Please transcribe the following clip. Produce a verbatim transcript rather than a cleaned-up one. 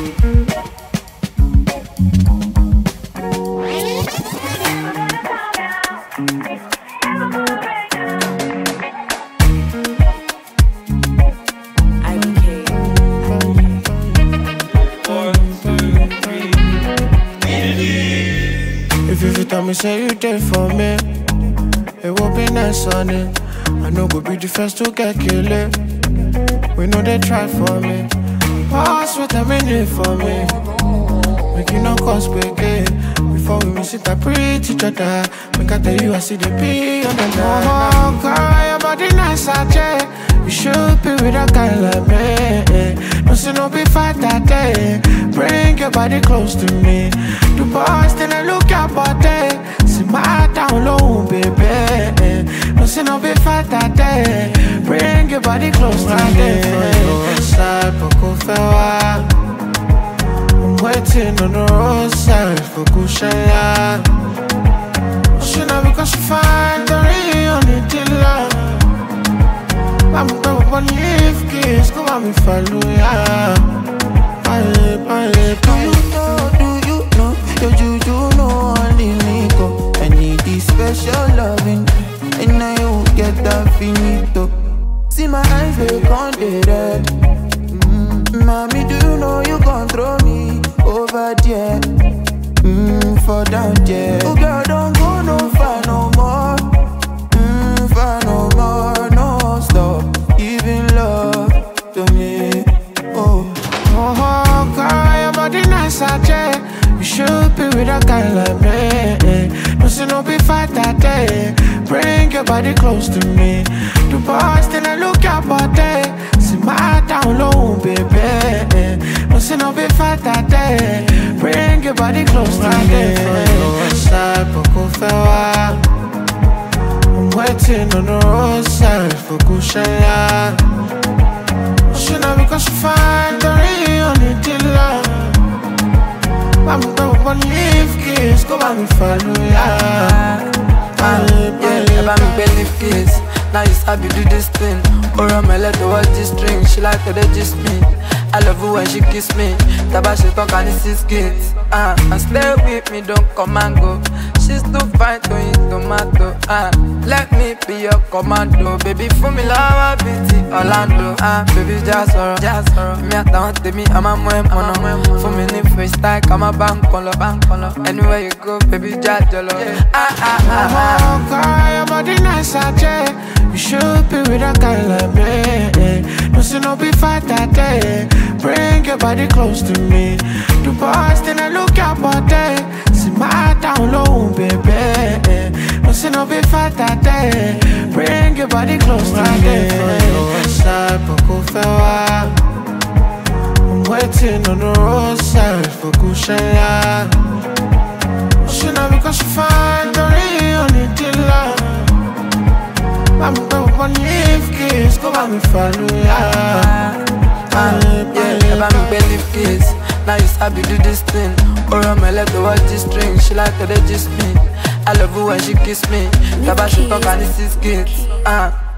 If you tell me, say you there for me, it will be nice on it. I know go be the first to get killed. We know they try for me. Pass what I mean for me. Make you no cause big. Before we miss it, I preach each other. Make I tell you, I see the P on the line. Oh, girl, your body nice, I check. You should be with a guy like me. No see no be fight that day. Bring your body close to me. The boys then I look your body. See my down low, baby. No see no be fight that day. Bring your body close to me. Side, Poco Fewa. I'm waiting on the roadside for Kushaya. She know because you find the real only dealer. I'm going to leave kids, go on me follow ya. Bye, bye, bye. Do you know, do you know, your juju know only me go. I need this special loving, and now you get that finito. See my eyes, they can't get red. Mm, mommy, do you know you control me over there? Mm, for down there. Oh girl, don't go no far no more. Mm, far no more, no stop. Giving love to me. Oh, oh, girl, your body nice, I check. You should be with a guy like me. No see no be fight that day. Bring your body close to me. The boys then I look your body. See my down low, baby. No see no be fight that day. Bring your body close to me. Side, Poco Fewa. I'm waiting on the roadside for Kushaya. She know because you find the real only dealer. I'm going to leave kids, go on me follow ya. Yeah, ever me belly kiss. Now you sabi do this thing. Or I'm a let her watch this string. She like to digest me. I love you when she kiss me. Taba she talk and this is kids. Ah, uh, and stay with me, don't come and go. She's too fine to eat tomato. Ah, uh, let me be your commando. Baby, for me love a beauty Orlando. Ah, uh, baby, just sorrow, just sorrow. Me at down to me, I'm a moe mono. For me need freestyle, I'm a bank color, bank color. Anywhere you go, baby, just jolo. Ah ah ah ah. Oh, girl, your body nice, I check. You should be with a guy like me. No see no be fight that day. Bring your body close to me. The boys then I look your body. See my down low, baby. No see no be fight that day. Bring your body close to me. Side, Poco Fewa. I'm waiting on the roadside for Kushaya. She know because you find the real only dealer. I'm going to leave kids, go on me follow ya. Yeah, ever me belly kiss. Now you sabi do this thing. Or I'm a let her watch this string. She like to digest me. I love you when she kiss me. Taba she talk and this is kids. Ah.